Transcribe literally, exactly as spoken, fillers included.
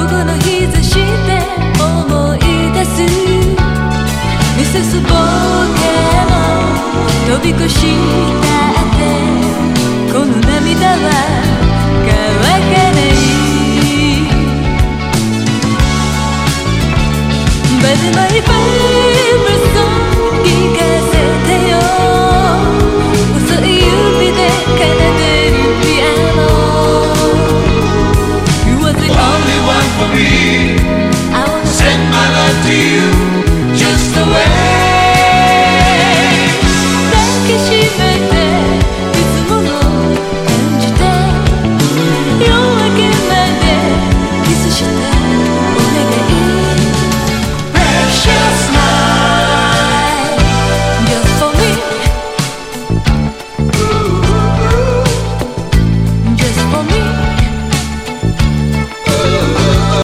午後の日差しで思い出すミセス冒険を飛び越したってこの涙は乾かない But my favorite song 聞かせてよ細い指で奏でるピアノ You are the only one for me I wanna send my love to you